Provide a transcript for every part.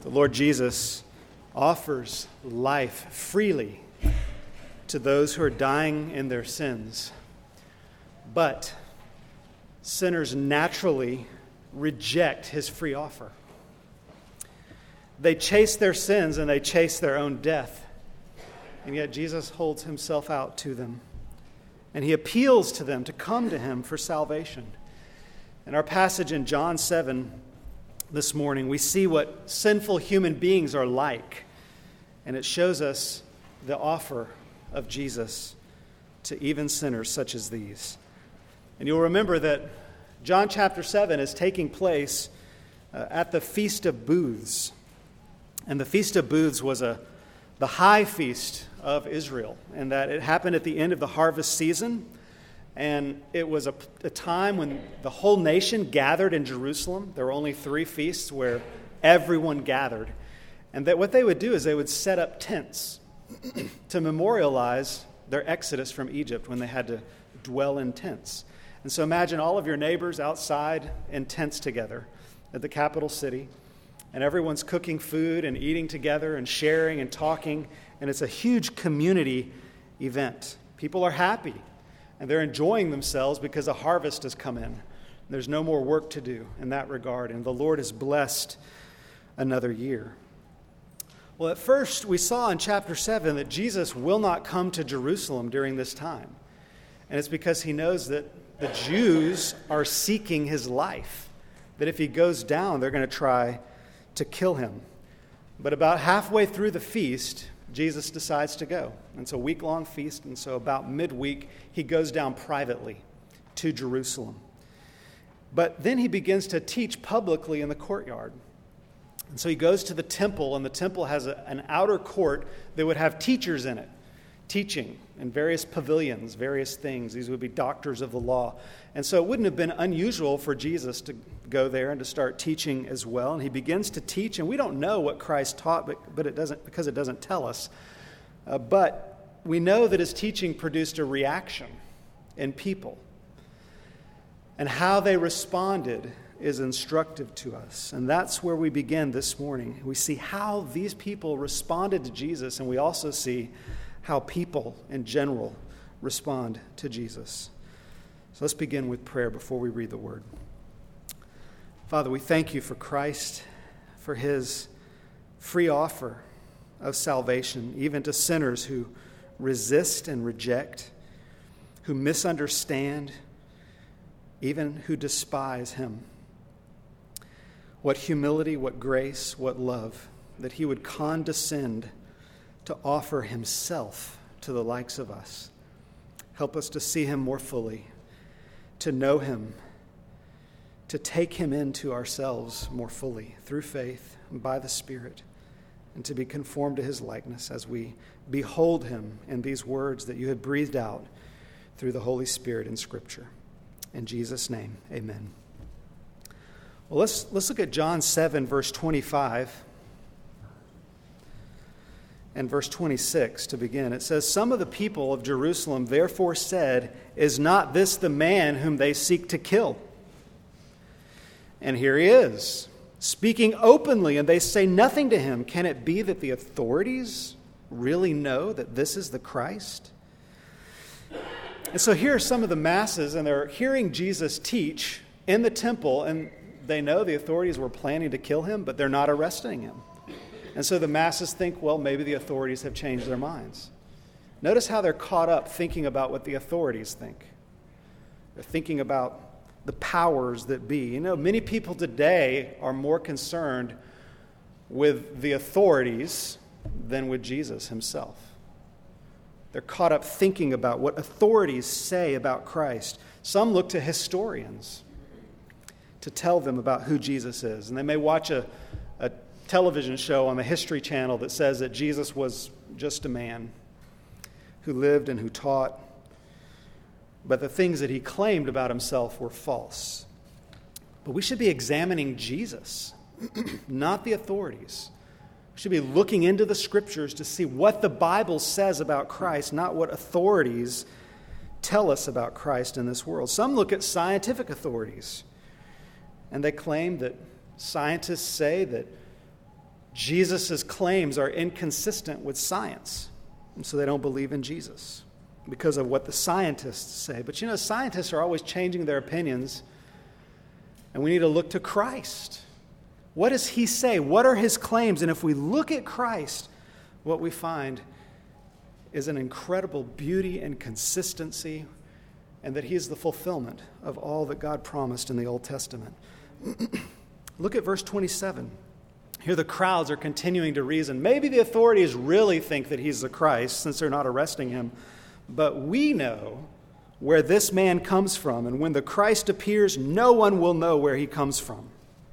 The Lord Jesus offers life freely to those who are dying in their sins. But sinners naturally reject his free offer. They chase their sins and they chase their own death. And yet Jesus holds himself out to them. And he appeals to them to come to him for salvation. In our passage in John 7 this morning, we see what sinful human beings are like. And it shows us the offer of Jesus to even sinners such as these. And you'll remember that John chapter 7 is taking place at the Feast of Booths. And the Feast of Booths was the high feast of Israel, and that it happened at the end of the harvest season. And it was a time when the whole nation gathered in Jerusalem. There were only 3 feasts where everyone gathered. And that what they would do is they would set up tents to memorialize their exodus from Egypt when they had to dwell in tents. And so imagine all of your neighbors outside in tents together at the capital city. And everyone's cooking food and eating together and sharing and talking. And it's a huge community event. People are happy. And they're enjoying themselves because a harvest has come in. There's no more work to do in that regard. And the Lord has blessed another year. Well, at first, we saw in chapter 7 that Jesus will not come to Jerusalem during this time. And it's because he knows that the Jews are seeking his life. That if he goes down, they're going to try to kill him. But about halfway through the feast, Jesus decides to go. And it's a week-long feast, and so about midweek, he goes down privately to Jerusalem. But then he begins to teach publicly in the courtyard. And so he goes to the temple, and the temple has an outer court that would have teachers in it, teaching in various pavilions, various things. These would be doctors of the law. And so it wouldn't have been unusual for Jesus to go there and to start teaching as well. And he begins to teach, and we don't know what Christ taught, but it doesn't, because it doesn't tell us. But we know that his teaching produced a reaction in people. And how they responded is instructive to us. And that's where we begin this morning. We see how these people responded to Jesus, and we also see how people in general respond to Jesus. So let's begin with prayer before we read the word. Father, we thank you for Christ, for his free offer of salvation, even to sinners who resist and reject, who misunderstand, even who despise him. What humility, what grace, what love, that he would condescend to offer himself to the likes of us. Help us to see him more fully, to know him, to take him into ourselves more fully through faith and by the Spirit, and to be conformed to his likeness as we behold him in these words that you have breathed out through the Holy Spirit in Scripture. In Jesus' name, amen. Well, let's look at John 7, verse 25. And verse 26 to begin. It says, "Some of the people of Jerusalem therefore said, 'Is not this the man whom they seek to kill?' And here he is, speaking openly, and they say nothing to him. Can it be that the authorities really know that this is the Christ?" And so here are some of the masses, and they're hearing Jesus teach in the temple, and they know the authorities were planning to kill him, but they're not arresting him. And so the masses think, well, maybe the authorities have changed their minds. Notice how they're caught up thinking about what the authorities think. They're thinking about the powers that be. You know, many people today are more concerned with the authorities than with Jesus himself. They're caught up thinking about what authorities say about Christ. Some look to historians to tell them about who Jesus is. And they may watch a television show on the History Channel that says that Jesus was just a man who lived and who taught, but the things that he claimed about himself were false. But we should be examining Jesus, not the authorities. We should be looking into the Scriptures to see what the Bible says about Christ, not what authorities tell us about Christ in this world. Some look at scientific authorities, and they claim that scientists say that Jesus' claims are inconsistent with science, and so they don't believe in Jesus because of what the scientists say. But scientists are always changing their opinions, and we need to look to Christ. What does he say? What are his claims? And if we look at Christ, what we find is an incredible beauty and consistency, and that he is the fulfillment of all that God promised in the Old Testament. Look at verse 27. Here the crowds are continuing to reason. Maybe the authorities really think that he's the Christ since they're not arresting him, but we know where this man comes from, and when the Christ appears, no one will know where he comes from.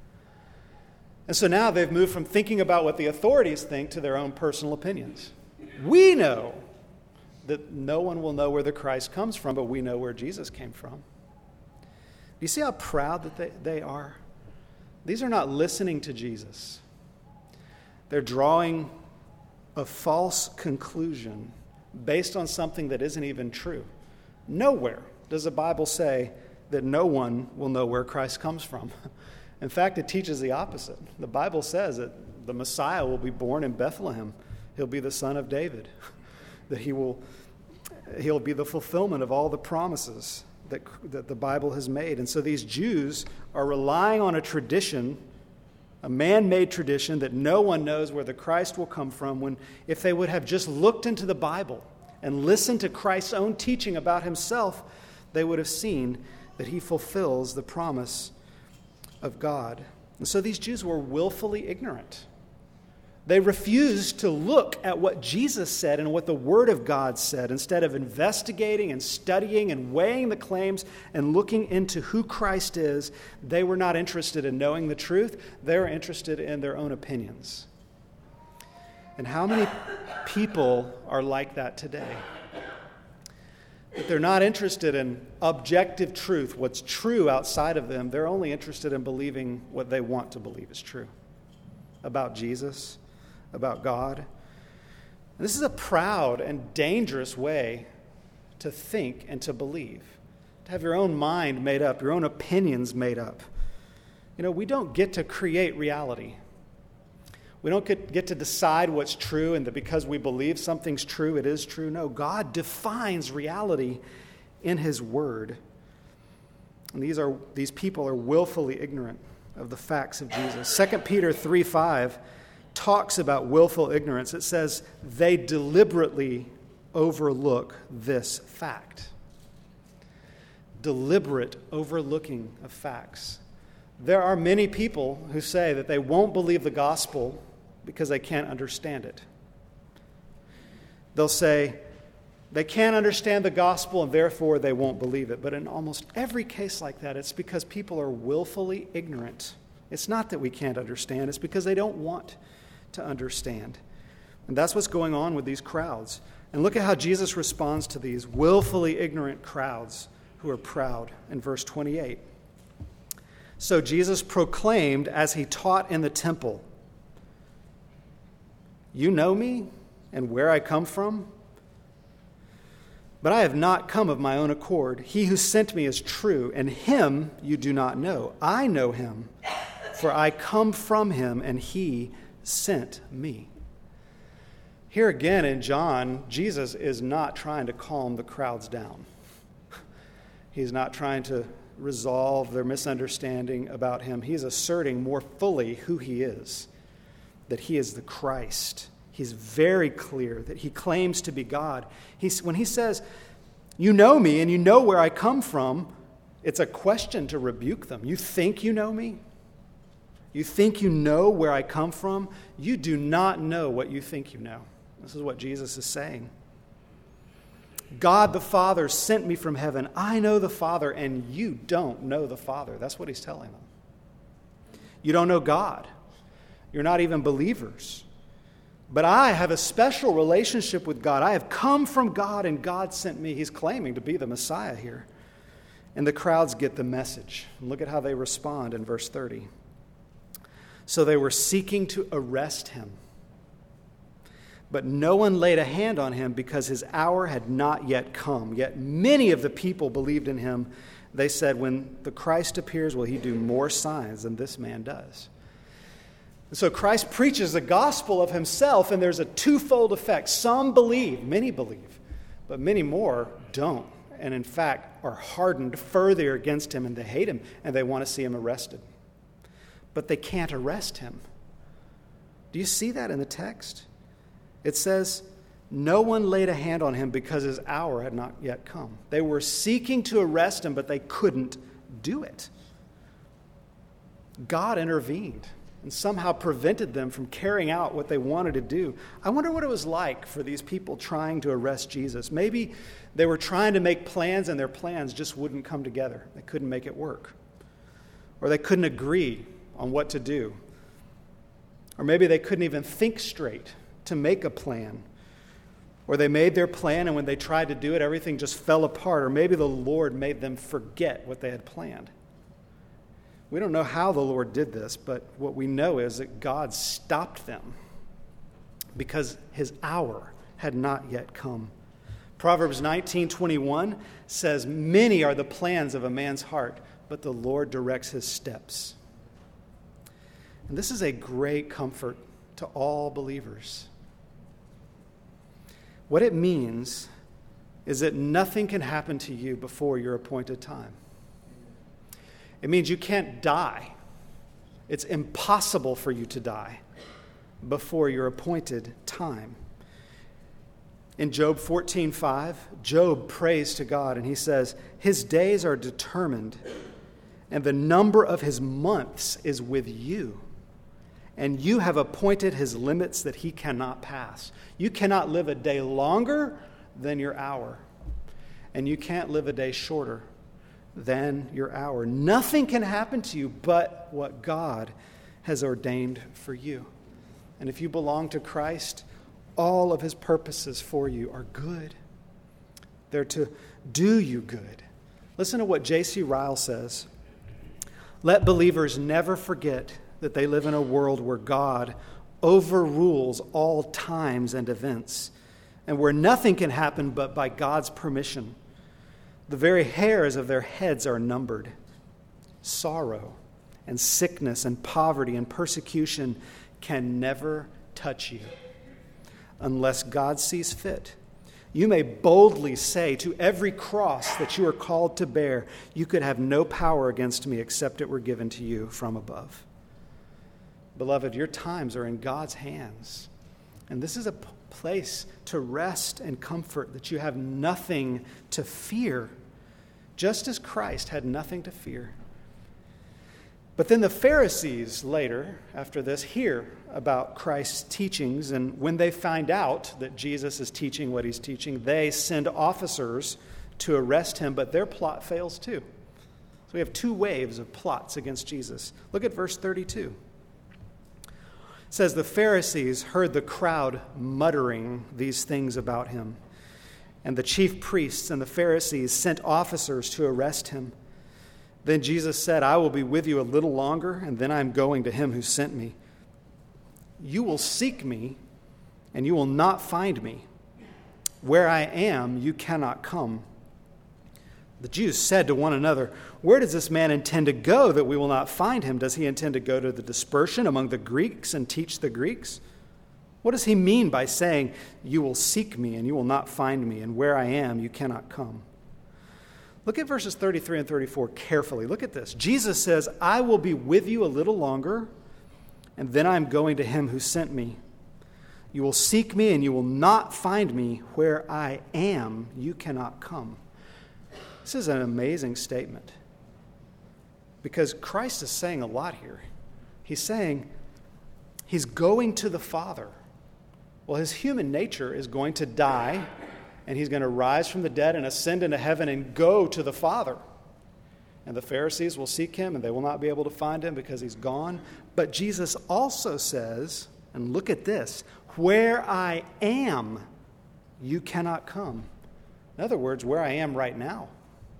And so now they've moved from thinking about what the authorities think to their own personal opinions. We know that no one will know where the Christ comes from, but we know where Jesus came from. Do you see how proud that they are? These are not listening to Jesus. They're drawing a false conclusion based on something that isn't even true. Nowhere does the Bible say that no one will know where Christ comes from. In fact, it teaches the opposite. The Bible says that the Messiah will be born in Bethlehem. He'll be the son of David. That he'll be the fulfillment of all the promises that the Bible has made. And so these Jews are relying on a tradition, a man-made tradition, that no one knows where the Christ will come from, when if they would have just looked into the Bible and listened to Christ's own teaching about himself, they would have seen that he fulfills the promise of God. And so these Jews were willfully ignorant. They refused to look at what Jesus said and what the Word of God said. Instead of investigating and studying and weighing the claims and looking into who Christ is, they were not interested in knowing the truth. They were interested in their own opinions. And how many people are like that today? That they're not interested in objective truth, what's true outside of them. They're only interested in believing what they want to believe is true about Jesus, about God. And this is a proud and dangerous way to think and to believe, to have your own mind made up, your own opinions made up. We don't get to create reality. We don't get to decide what's true, and that because we believe something's true, it is true. No, God defines reality in his word. And these people are willfully ignorant of the facts of Jesus. 2 Peter 3:5 talks about willful ignorance. It says they deliberately overlook this fact. Deliberate overlooking of facts. There are many people who say that they won't believe the gospel because they can't understand it. They'll say they can't understand the gospel and therefore they won't believe it. But in almost every case like that, it's because people are willfully ignorant. It's not that we can't understand, it's because they don't want to understand. And that's what's going on with these crowds. And look at how Jesus responds to these willfully ignorant crowds who are proud in verse 28. So Jesus proclaimed as he taught in the temple, "You know me and where I come from? But I have not come of my own accord. He who sent me is true, and him you do not know. I know him, for I come from him, and he sent me." Here again in John, Jesus is not trying to calm the crowds down. He's not trying to resolve their misunderstanding about him. He's asserting more fully who he is, that he is the Christ. He's very clear that he claims to be God. When he says, "You know me and you know where I come from," it's a question to rebuke them. You think you know me? You think you know where I come from? You do not know what you think you know. This is what Jesus is saying. God the Father sent me from heaven. I know the Father, and you don't know the Father. That's what he's telling them. You don't know God. You're not even believers. But I have a special relationship with God. I have come from God, and God sent me. He's claiming to be the Messiah here. And the crowds get the message. And look at how they respond in verse 30. So they were seeking to arrest him. But no one laid a hand on him because his hour had not yet come. Yet many of the people believed in him. They said, "When the Christ appears, will he do more signs than this man does?" So Christ preaches the gospel of himself, and there's a twofold effect. Some believe, many believe, but many more don't, and in fact are hardened further against him, and they hate him, and they want to see him arrested. But they can't arrest him. Do you see that in the text? It says, no one laid a hand on him because his hour had not yet come. They were seeking to arrest him, but they couldn't do it. God intervened and somehow prevented them from carrying out what they wanted to do. I wonder what it was like for these people trying to arrest Jesus. Maybe they were trying to make plans and their plans just wouldn't come together. They couldn't make it work. Or they couldn't agree on what to do. Or maybe they couldn't even think straight to make a plan. Or they made their plan and when they tried to do it, everything just fell apart. Or maybe the Lord made them forget what they had planned. We don't know how the Lord did this, but what we know is that God stopped them because his hour had not yet come. Proverbs 19:21 says, many are the plans of a man's heart, but the Lord directs his steps. And this is a great comfort to all believers. What it means is that nothing can happen to you before your appointed time. It means you can't die. It's impossible for you to die before your appointed time. In Job 14:5, Job prays to God and he says, his days are determined and the number of his months is with you. And you have appointed his limits that he cannot pass. You cannot live a day longer than your hour. And you can't live a day shorter than your hour. Nothing can happen to you but what God has ordained for you. And if you belong to Christ, all of his purposes for you are good. They're to do you good. Listen to what J.C. Ryle says. Let believers never forget that they live in a world where God overrules all times and events, and where nothing can happen but by God's permission. The very hairs of their heads are numbered. Sorrow and sickness and poverty and persecution can never touch you unless God sees fit. You may boldly say to every cross that you are called to bear, you could have no power against me except it were given to you from above. Beloved, your times are in God's hands. And this is a place to rest and comfort, that you have nothing to fear, just as Christ had nothing to fear. But then the Pharisees later, after this, hear about Christ's teachings, and when they find out that Jesus is teaching what he's teaching, they send officers to arrest him, but their plot fails too. So we have two waves of plots against Jesus. Look at verse 32. It says, the Pharisees heard the crowd muttering these things about him. And the chief priests and the Pharisees sent officers to arrest him. Then Jesus said, I will be with you a little longer, and then I am going to him who sent me. You will seek me, and you will not find me. Where I am, you cannot come. The Jews said to one another, where does this man intend to go that we will not find him? Does he intend to go to the dispersion among the Greeks and teach the Greeks? What does he mean by saying, you will seek me and you will not find me, and where I am, you cannot come? Look at verses 33 and 34 carefully. Look at this. Jesus says, I will be with you a little longer, and then I am going to him who sent me. You will seek me and you will not find me. Where I am, you cannot come. This is an amazing statement because Christ is saying a lot here. He's saying he's going to the Father. Well, his human nature is going to die, and he's going to rise from the dead and ascend into heaven and go to the Father. And the Pharisees will seek him, and they will not be able to find him because he's gone. But Jesus also says, and look at this, where I am, you cannot come. In other words, where I am right now.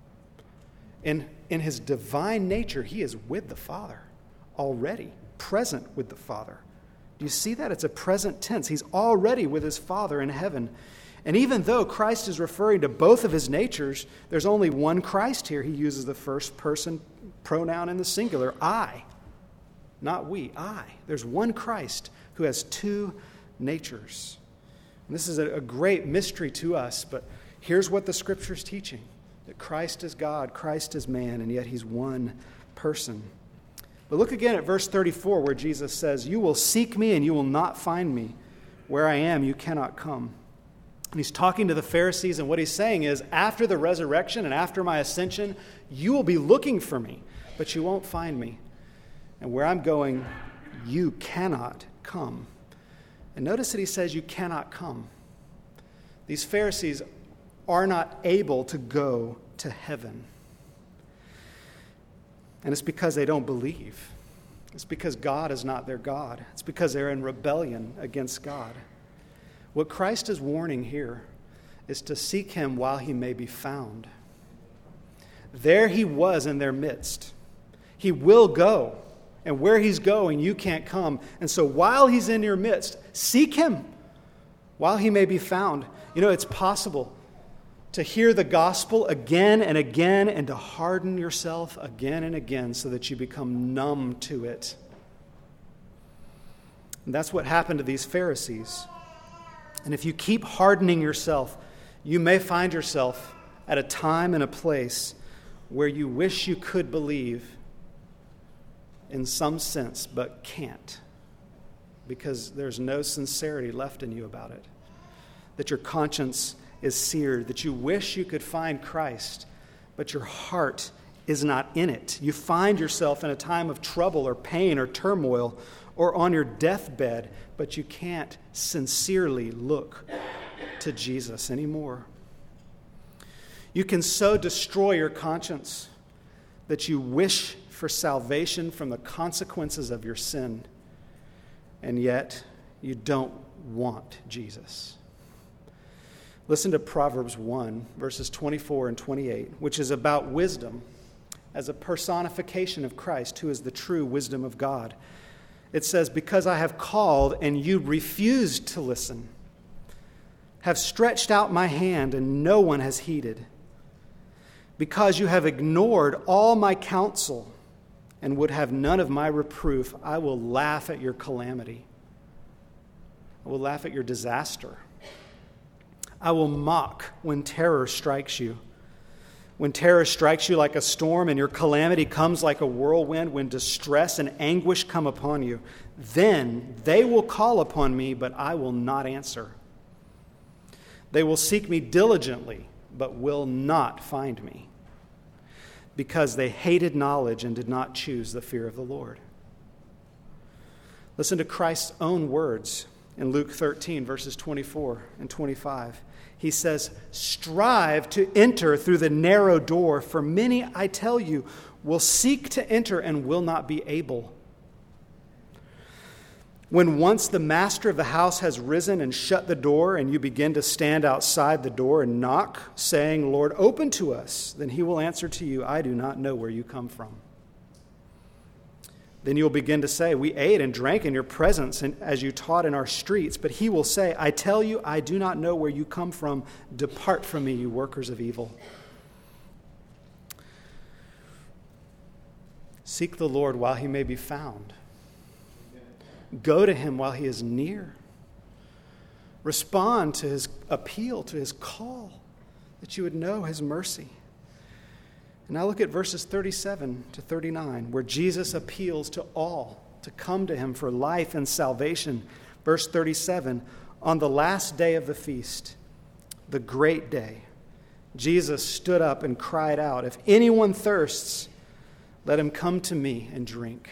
In his divine nature, he is with the Father already, present with the Father. Do you see that? It's a present tense. He's already with his Father in heaven. And even though Christ is referring to both of his natures, there's only one Christ here. He uses the first person pronoun in the singular, I. Not we, I. There's one Christ who has two natures. And this is a great mystery to us, but here's what the Scripture is teaching. That Christ is God, Christ is man, and yet he's one person. But look again at verse 34 where Jesus says, "You will seek me and you will not find me. Where I am, you cannot come." And he's talking to the Pharisees, and what he's saying is, after the resurrection and after my ascension, you will be looking for me, but you won't find me. And where I'm going, you cannot come. And notice that he says you cannot come. These Pharisees are not able to go to heaven. And it's because they don't believe. It's because God is not their God. It's because they're in rebellion against God. What Christ is warning here is to seek him while he may be found. There he was in their midst. He will go. And where he's going, you can't come. And so while he's in your midst, seek him while he may be found. You know, it's possible to hear the gospel again and again and to harden yourself again and again so that you become numb to it. And that's what happened to these Pharisees. And if you keep hardening yourself, you may find yourself at a time and a place where you wish you could believe in some sense, but can't, because there's no sincerity left in you about it. That your conscience is seared, that you wish you could find Christ, but your heart is not in it. You find yourself in a time of trouble or pain or turmoil or on your deathbed, but you can't sincerely look to Jesus anymore. You can so destroy your conscience that you wish for salvation from the consequences of your sin, and yet you don't want Jesus. Listen to Proverbs 1, verses 24 and 28, which is about wisdom as a personification of Christ, who is the true wisdom of God. It says, "Because I have called and you refused to listen, have stretched out my hand and no one has heeded. Because you have ignored all my counsel and would have none of my reproof, I will laugh at your calamity. I will laugh at your disaster. I will mock when terror strikes you. When terror strikes you like a storm and your calamity comes like a whirlwind, when distress and anguish come upon you, then they will call upon me, but I will not answer. They will seek me diligently, but will not find me, because they hated knowledge and did not choose the fear of the Lord." Listen to Christ's own words in Luke 13, verses 24 and 25. He says, "Strive to enter through the narrow door, for many, I tell you, will seek to enter and will not be able. When once the master of the house has risen and shut the door, and you begin to stand outside the door and knock, saying, 'Lord, open to us,' then he will answer to you, 'I do not know where you come from.' Then you'll begin to say, 'We ate and drank in your presence and as you taught in our streets.' But he will say, 'I tell you, I do not know where you come from. Depart from me, you workers of evil.'" Seek the Lord while he may be found. Go to him while he is near. Respond to his appeal, to his call, that you would know his mercy. And now look at verses 37 to 39, where Jesus appeals to all to come to him for life and salvation. Verse 37, "On the last day of the feast, the great day, Jesus stood up and cried out, 'If anyone thirsts, let him come to me and drink.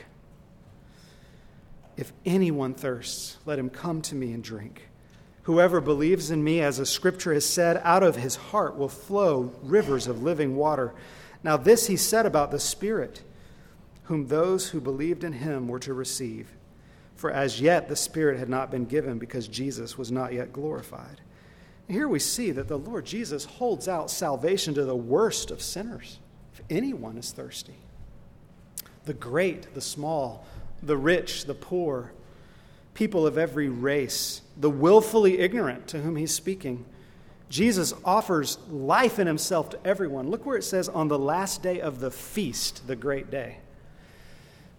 If anyone thirsts, let him come to me and drink. Whoever believes in me, as the scripture has said, out of his heart will flow rivers of living water.' Now this he said about the Spirit, whom those who believed in him were to receive. For as yet the Spirit had not been given, because Jesus was not yet glorified." And here we see that the Lord Jesus holds out salvation to the worst of sinners, if anyone is thirsty. The great, the small, the rich, the poor, people of every race, the willfully ignorant to whom he's speaking. Jesus offers life in himself to everyone. Look where it says, "On the last day of the feast, the great day."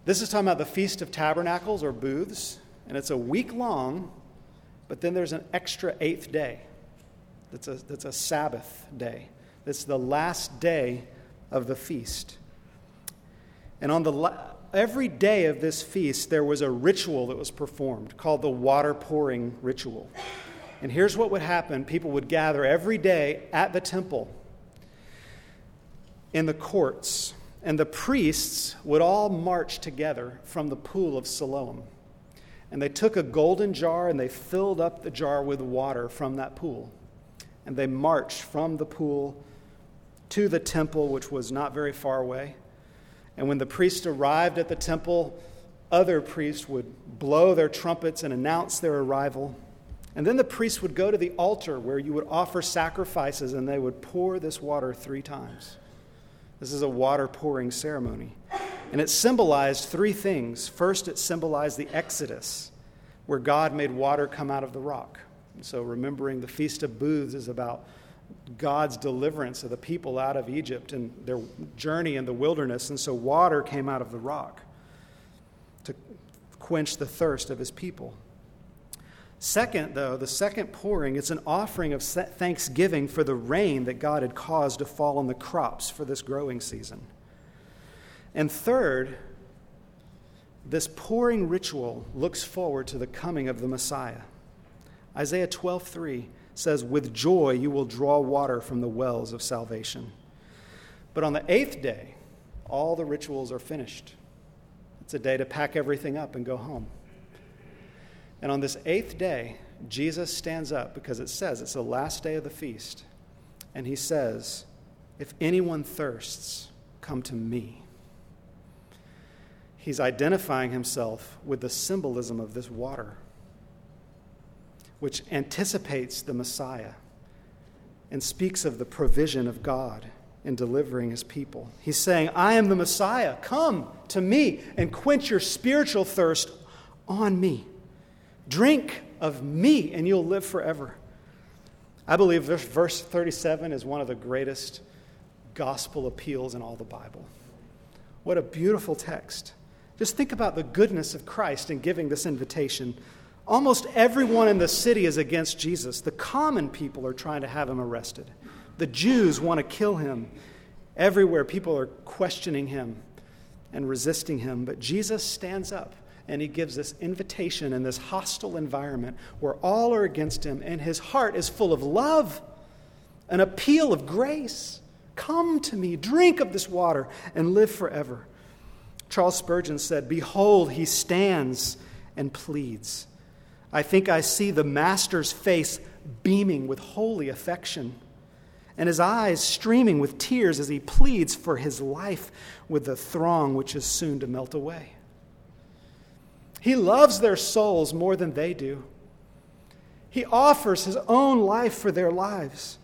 This is talking about the Feast of Tabernacles or booths, and it's a week long, but then there's an extra 8th day. That's a Sabbath day. It's the last day of the feast. And on every day of this feast, there was a ritual that was performed called the water pouring ritual. And here's what would happen. People would gather every day at the temple in the courts, and the priests would all march together from the pool of Siloam. And they took a golden jar and they filled up the jar with water from that pool. And they marched from the pool to the temple, which was not very far away. And when the priest arrived at the temple, other priests would blow their trumpets and announce their arrival. And then the priest would go to the altar where you would offer sacrifices, and they would pour this water 3 times. This is a water pouring ceremony. And it symbolized 3 things. First, it symbolized the Exodus, where God made water come out of the rock. And so remembering the Feast of Booths is about God's deliverance of the people out of Egypt and their journey in the wilderness. And so water came out of the rock to quench the thirst of his people. Second, though, the second pouring, it's an offering of thanksgiving for the rain that God had caused to fall on the crops for this growing season. And third, this pouring ritual looks forward to the coming of the Messiah. Isaiah 12:3 says, "With joy you will draw water from the wells of salvation." But on the 8th day, all the rituals are finished. It's a day to pack everything up and go home. And on this 8th day, Jesus stands up, because it says it's the last day of the feast. And he says, "If anyone thirsts, come to me." He's identifying himself with the symbolism of this water, which anticipates the Messiah and speaks of the provision of God in delivering his people. He's saying, "I am the Messiah. Come to me and quench your spiritual thirst on me. Drink of me and you'll live forever." I believe verse 37 is one of the greatest gospel appeals in all the Bible. What a beautiful text. Just think about the goodness of Christ in giving this invitation. Almost everyone in the city is against Jesus. The common people are trying to have him arrested. The Jews want to kill him. Everywhere people are questioning him and resisting him. But Jesus stands up and he gives this invitation in this hostile environment where all are against him, and his heart is full of love, an appeal of grace. Come to me, drink of this water, and live forever. Charles Spurgeon said, "Behold, he stands and pleads. I think I see the Master's face beaming with holy affection, and his eyes streaming with tears as he pleads for his life with the throng which is soon to melt away." He loves their souls more than they do. He offers his own life for their lives.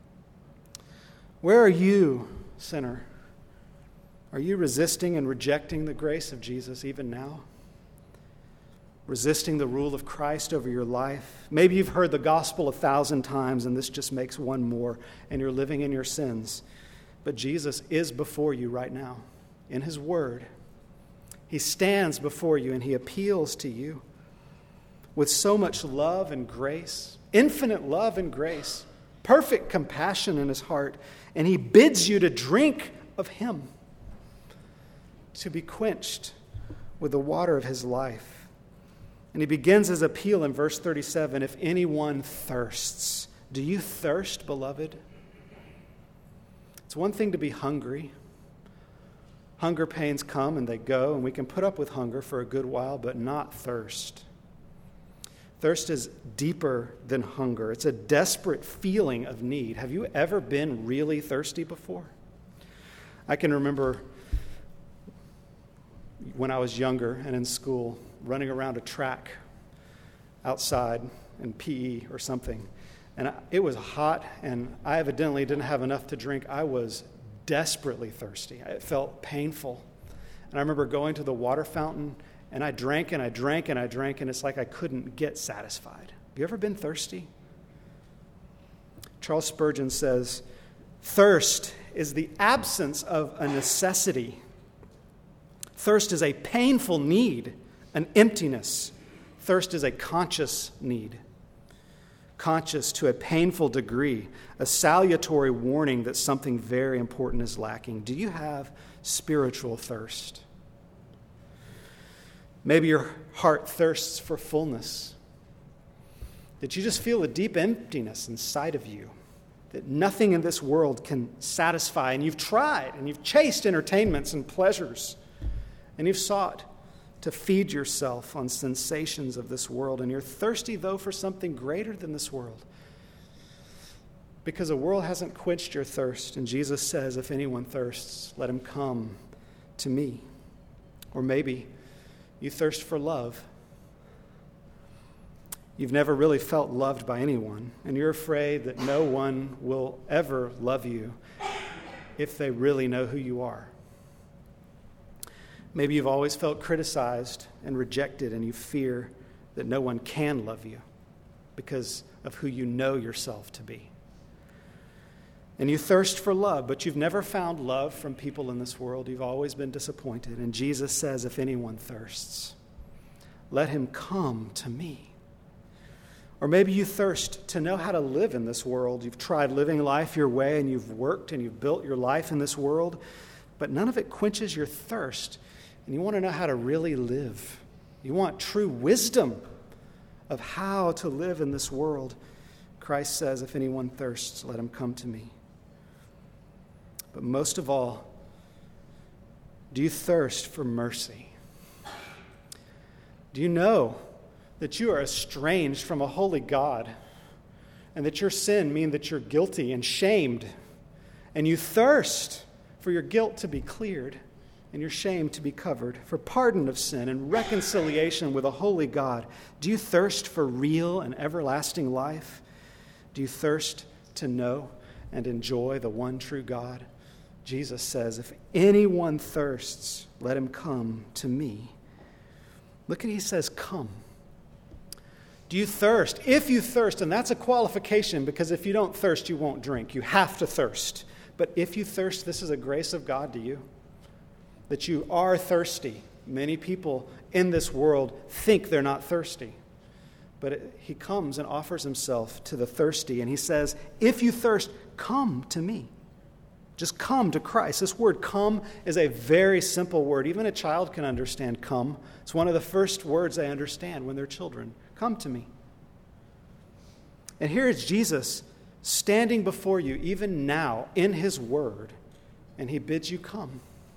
Where are you, sinner? Are you resisting and rejecting the grace of Jesus even now? Resisting the rule of Christ over your life? Maybe you've heard the gospel 1,000 times and this just makes one more, and you're living in your sins. But Jesus is before you right now in his word. He stands before you and he appeals to you with so much love and grace, infinite love and grace, perfect compassion in his heart, and he bids you to drink of him, to be quenched with the water of his life. And he begins his appeal in verse 37, "If anyone thirsts." Do you thirst, beloved? It's one thing to be hungry. Hunger pains come and they go, and we can put up with hunger for a good while, but not thirst. Thirst is deeper than hunger. It's a desperate feeling of need. Have you ever been really thirsty before? I can remember when I was younger and in school, running around a track outside in PE or something. And it was hot, and I evidently didn't have enough to drink. I was desperately thirsty. It felt painful. And I remember going to the water fountain, and I drank and I drank and I drank, and it's like I couldn't get satisfied. Have you ever been thirsty? Charles Spurgeon says, "Thirst is the absence of a necessity. Thirst is a painful need, an emptiness. Thirst is a conscious need, conscious to a painful degree, a salutary warning that something very important is lacking. Do you have spiritual thirst? Maybe your heart thirsts for fullness, that you just feel a deep emptiness inside of you, that nothing in this world can satisfy, and you've tried, and you've chased entertainments and pleasures, and you've sought to feed yourself on sensations of this world, and you're thirsty, though, for something greater than this world, because the world hasn't quenched your thirst, and Jesus says, if anyone thirsts, let him come to me. Or maybe you thirst for love. You've never really felt loved by anyone, and you're afraid that no one will ever love you if they really know who you are. Maybe you've always felt criticized and rejected, and you fear that no one can love you because of who you know yourself to be. And you thirst for love, but you've never found love from people in this world. You've always been disappointed. And Jesus says, if anyone thirsts, let him come to me. Or maybe you thirst to know how to live in this world. You've tried living life your way, and you've worked and you've built your life in this world, but none of it quenches your thirst. And you want to know how to really live. You want true wisdom of how to live in this world. Christ says, if anyone thirsts, let him come to me. But most of all, do you thirst for mercy? Do you know that you are estranged from a holy God, and that your sin means that you're guilty and shamed, and you thirst for your guilt to be cleared and your shame to be covered, for pardon of sin and reconciliation with a holy God? Do you thirst for real and everlasting life? Do you thirst to know and enjoy the one true God? Jesus says, if anyone thirsts, let him come to me. Look at, he says, come. Do you thirst? If you thirst, and that's a qualification, because if you don't thirst, you won't drink. You have to thirst. But if you thirst, this is a grace of God to you, that you are thirsty. Many people in this world think they're not thirsty. But he comes and offers himself to the thirsty, and he says, if you thirst, come to me. Just come to Christ. This word come is a very simple word. Even a child can understand come. It's one of the first words they understand when they're children. Come to me. And here is Jesus standing before you even now in his word, and he bids you come.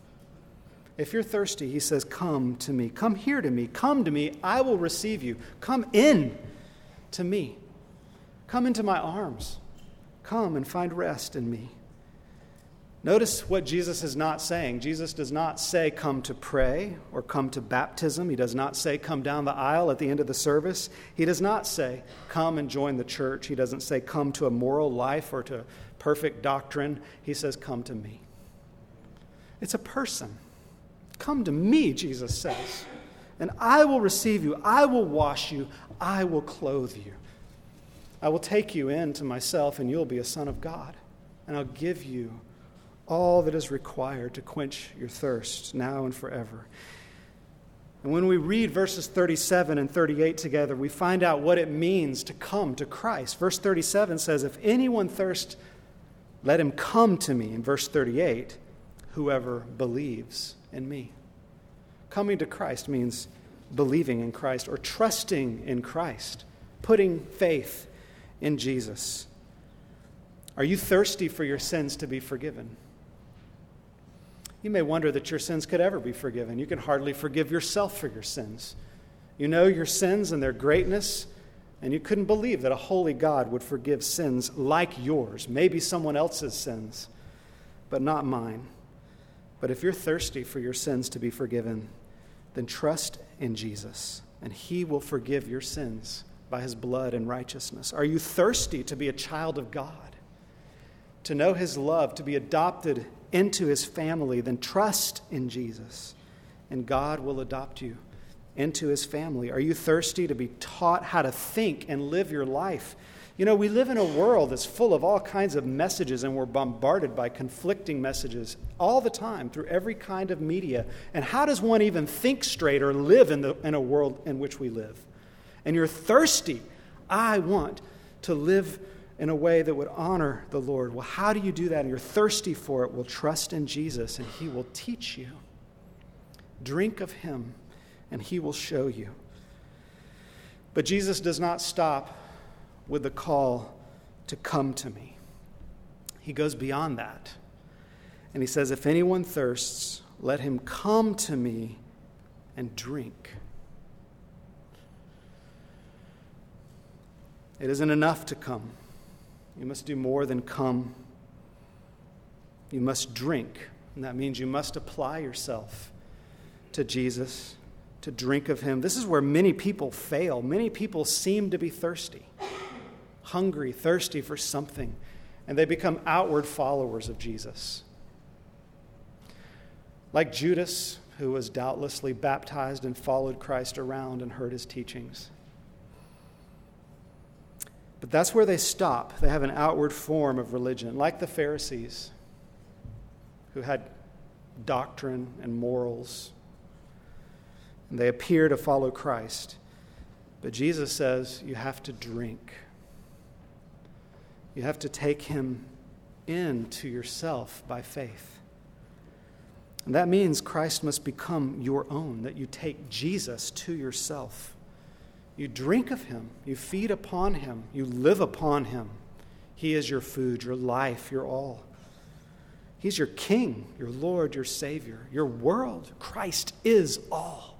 If you're thirsty, he says, come to me. Come here to me. Come to me. I will receive you. Come in to me. Come into my arms. Come and find rest in me. Notice what Jesus is not saying. Jesus does not say come to pray or come to baptism. He does not say come down the aisle at the end of the service. He does not say come and join the church. He doesn't say come to a moral life or to perfect doctrine. He says come to me. It's a person. Come to me, Jesus says, and I will receive you. I will wash you. I will clothe you. I will take you into myself, and you'll be a son of God, and I'll give you all that is required to quench your thirst now and forever. And when we read verses 37 and 38 together, we find out what it means to come to Christ. Verse 37 says, if anyone thirsts, let him come to me. In verse 38, whoever believes in me. Coming to Christ means believing in Christ or trusting in Christ, putting faith in Jesus. Are you thirsty for your sins to be forgiven? You may wonder that your sins could ever be forgiven. You can hardly forgive yourself for your sins. You know your sins and their greatness, and you couldn't believe that a holy God would forgive sins like yours, maybe someone else's sins, but not mine. But if you're thirsty for your sins to be forgiven, then trust in Jesus, and he will forgive your sins by his blood and righteousness. Are you thirsty to be a child of God, to know his love, to be adopted into his family? Then trust in Jesus, and God will adopt you into his family. Are you thirsty to be taught how to think and live your life You know, we live in a world that's full of all kinds of messages, and we're bombarded by conflicting messages all the time through every kind of media. And how does one even think straight or live in a world in which we live? And you're thirsty. I want to live in a way that would honor the Lord. Well, how do you do that? And you're thirsty for it. Well, trust in Jesus, and he will teach you. Drink of him, and he will show you. But Jesus does not stop with the call to come to me. He goes beyond that. And he says, if anyone thirsts, let him come to me and drink. It isn't enough to come. You must do more than come. You must drink. And that means you must apply yourself to Jesus, to drink of him. This is where many people fail. Many people seem to be thirsty. Hungry, thirsty for something, and they become outward followers of Jesus. Like Judas, who was doubtlessly baptized and followed Christ around and heard his teachings. But that's where they stop. They have an outward form of religion, like the Pharisees, who had doctrine and morals, and they appear to follow Christ. But Jesus says you have to drink. You have to take him into yourself by faith. And that means Christ must become your own, that you take Jesus to yourself. You drink of him, you feed upon him, you live upon him. He is your food, your life, your all. He's your King, your Lord, your Savior, your world. Christ is all.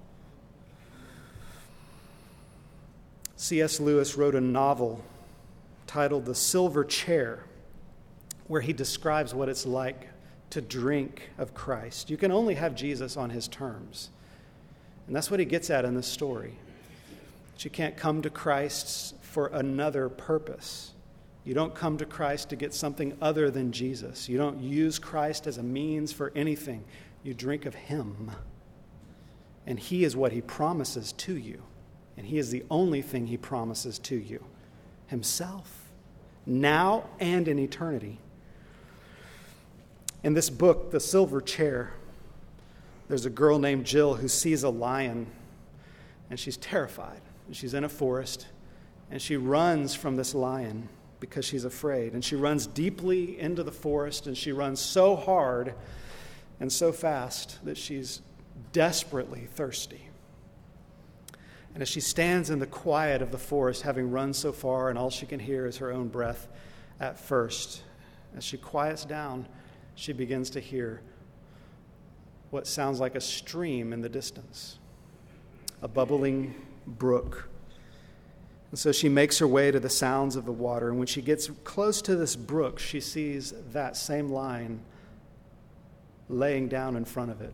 C.S. Lewis wrote a novel titled The Silver Chair, where he describes what it's like to drink of Christ. You can only have Jesus on his terms. And that's what he gets at in this story. But you can't come to Christ for another purpose. You don't come to Christ to get something other than Jesus. You don't use Christ as a means for anything. You drink of him. And he is what he promises to you. And he is the only thing he promises to you. Himself, now and in eternity. In this book, The Silver Chair, there's a girl named Jill who sees a lion, and she's terrified. She's in a forest, and she runs from this lion because she's afraid. And she runs deeply into the forest, and she runs so hard and so fast that she's desperately thirsty. And as she stands in the quiet of the forest, having run so far, and all she can hear is her own breath at first, as she quiets down, she begins to hear what sounds like a stream in the distance, a bubbling brook. And so she makes her way to the sounds of the water, and when she gets close to this brook, she sees that same lion laying down in front of it.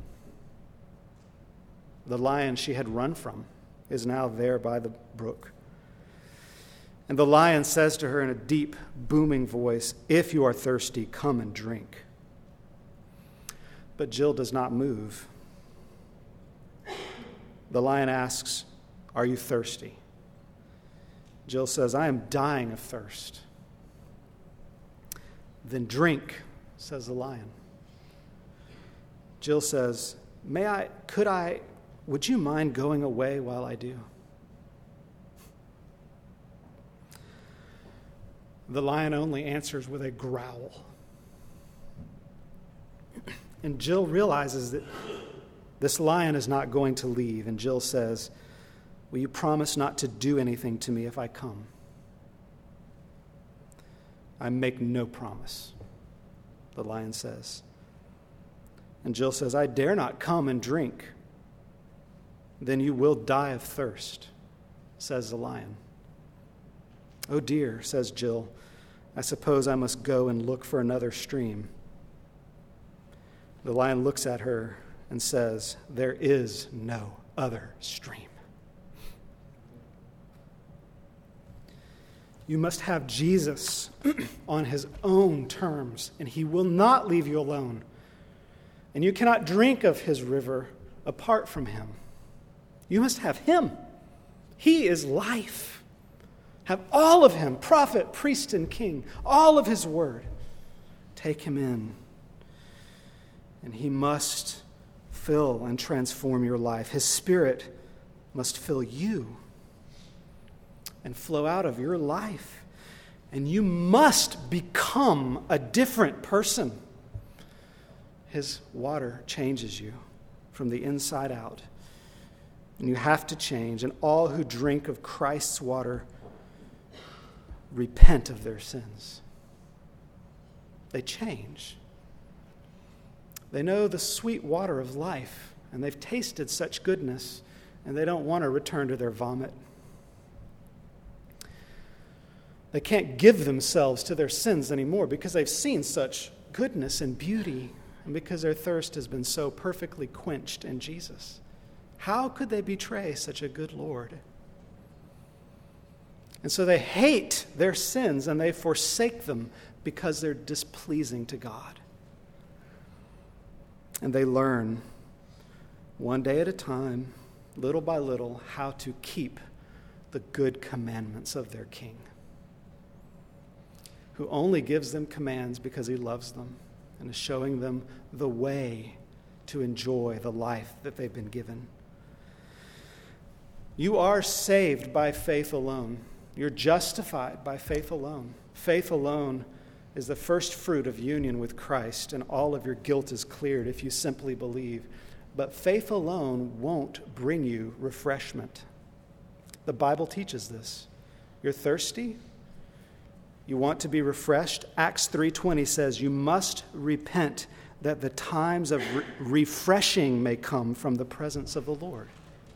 The lion she had run from is now there by the brook. And the lion says to her in a deep, booming voice, "If you are thirsty, come and drink." But Jill does not move. The lion asks, "Are you thirsty?" Jill says, "I am dying of thirst." "Then drink," says the lion. Jill says, would you mind going away while I do?" The lion only answers with a growl. And Jill realizes that this lion is not going to leave. And Jill says, "Will you promise not to do anything to me if I come?" "I make no promise," the lion says. And Jill says, "I dare not come and drink." "Then you will die of thirst," says the lion. "Oh dear," says Jill, "I suppose I must go and look for another stream." The lion looks at her and says, "There is no other stream." You must have Jesus on his own terms, and he will not leave you alone. And you cannot drink of his river apart from him. You must have him. He is life. Have all of him, prophet, priest, and king, all of his word. Take him in. And he must fill and transform your life. His Spirit must fill you and flow out of your life. And you must become a different person. His water changes you from the inside out. And you have to change. And all who drink of Christ's water repent of their sins. They change. They know the sweet water of life, and they've tasted such goodness, and they don't want to return to their vomit. They can't give themselves to their sins anymore because they've seen such goodness and beauty, and because their thirst has been so perfectly quenched in Jesus. How could they betray such a good Lord? And so they hate their sins and they forsake them because they're displeasing to God. And they learn one day at a time, little by little, how to keep the good commandments of their King, who only gives them commands because he loves them and is showing them the way to enjoy the life that they've been given. You are saved by faith alone. You're justified by faith alone. Faith alone is the first fruit of union with Christ, and all of your guilt is cleared if you simply believe. But faith alone won't bring you refreshment. The Bible teaches this. You're thirsty? You want to be refreshed? Acts 3:20 says, you must repent that the times of refreshing may come from the presence of the Lord.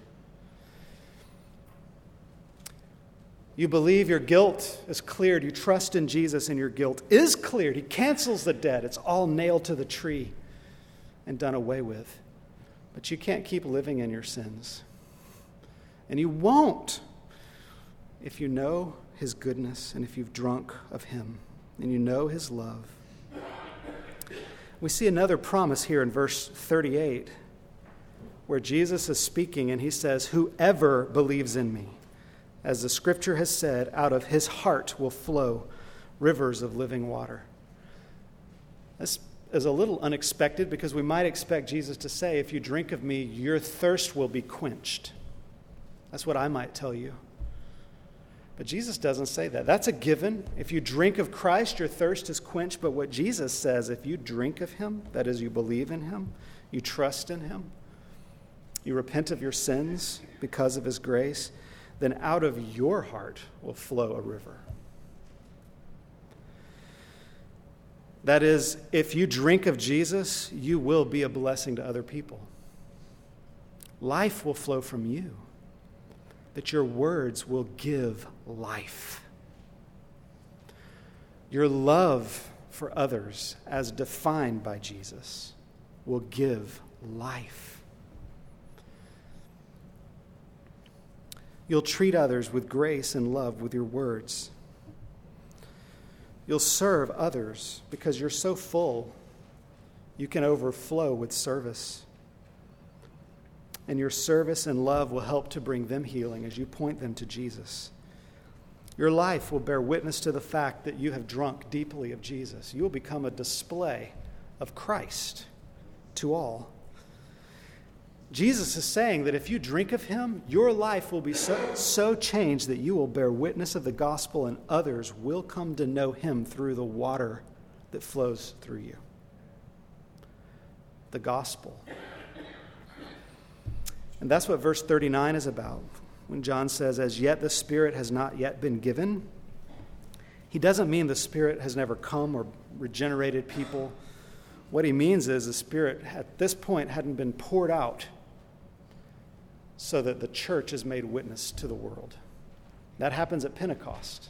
You believe your guilt is cleared. You trust in Jesus and your guilt is cleared. He cancels the debt. It's all nailed to the tree and done away with. But you can't keep living in your sins. And you won't if you know his goodness and if you've drunk of him and you know his love. We see another promise here in verse 38 where Jesus is speaking and he says, whoever believes in me, as the scripture has said, out of his heart will flow rivers of living water. This is a little unexpected because we might expect Jesus to say, if you drink of me, your thirst will be quenched. That's what I might tell you. But Jesus doesn't say that. That's a given. If you drink of Christ, your thirst is quenched. But what Jesus says, if you drink of him, that is, you believe in him, you trust in him, you repent of your sins because of his grace, then out of your heart will flow a river. That is, if you drink of Jesus, you will be a blessing to other people. Life will flow from you, that your words will give life. Your love for others, as defined by Jesus, will give life. You'll treat others with grace and love with your words. You'll serve others because you're so full, you can overflow with service. And your service and love will help to bring them healing as you point them to Jesus. Your life will bear witness to the fact that you have drunk deeply of Jesus. You will become a display of Christ to all. Jesus is saying that if you drink of him, your life will be so changed that you will bear witness of the gospel and others will come to know him through the water that flows through you. The gospel. And that's what verse 39 is about. When John says, as yet the Spirit has not yet been given, he doesn't mean the Spirit has never come or regenerated people. What he means is the Spirit at this point hadn't been poured out so that the church is made witness to the world. That happens at Pentecost.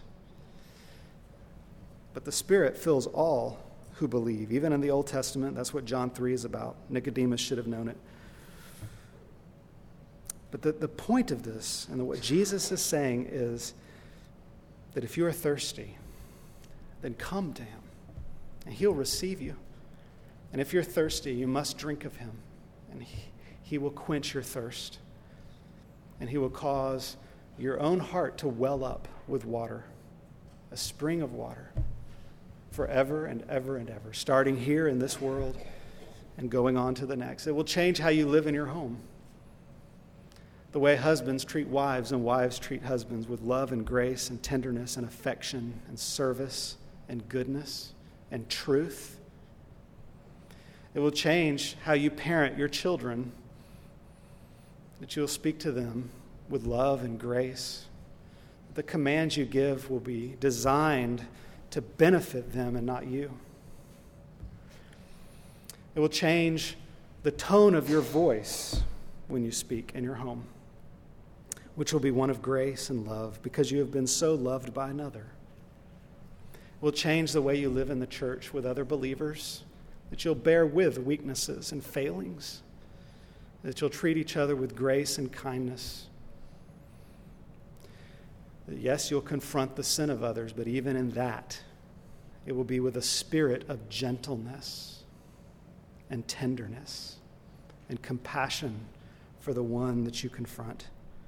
But the Spirit fills all who believe. Even in the Old Testament, that's what John 3 is about. Nicodemus should have known it. But the point of this, and what Jesus is saying, is that if you are thirsty, then come to him, and he'll receive you. And if you're thirsty, you must drink of him, and he will quench your thirst, and he will cause your own heart to well up with water, a spring of water, forever and ever and ever, starting here in this world and going on to the next. It will change how you live in your home. The way husbands treat wives and wives treat husbands with love and grace and tenderness and affection and service and goodness and truth. It will change how you parent your children, that you will speak to them with love and grace. The commands you give will be designed to benefit them and not you. It will change the tone of your voice when you speak in your home, which will be one of grace and love because you have been so loved by another. It will change the way you live in the church with other believers, that you'll bear with weaknesses and failings, that you'll treat each other with grace and kindness. That yes, you'll confront the sin of others, but even in that, it will be with a spirit of gentleness and tenderness and compassion for the one that you confront.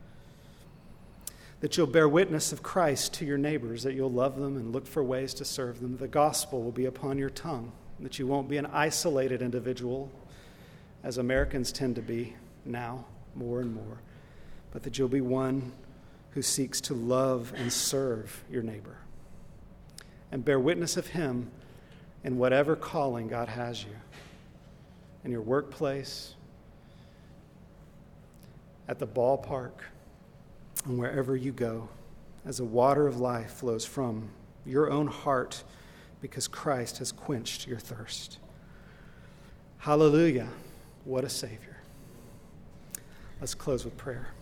That you'll bear witness of Christ to your neighbors, that you'll love them and look for ways to serve them. The gospel will be upon your tongue, that you won't be an isolated individual, as Americans tend to be now, more and more, but that you'll be one who seeks to love and serve your neighbor and bear witness of him in whatever calling God has you, in your workplace, at the ballpark, and wherever you go, as a water of life flows from your own heart because Christ has quenched your thirst. Hallelujah. What a Savior. Let's close with prayer.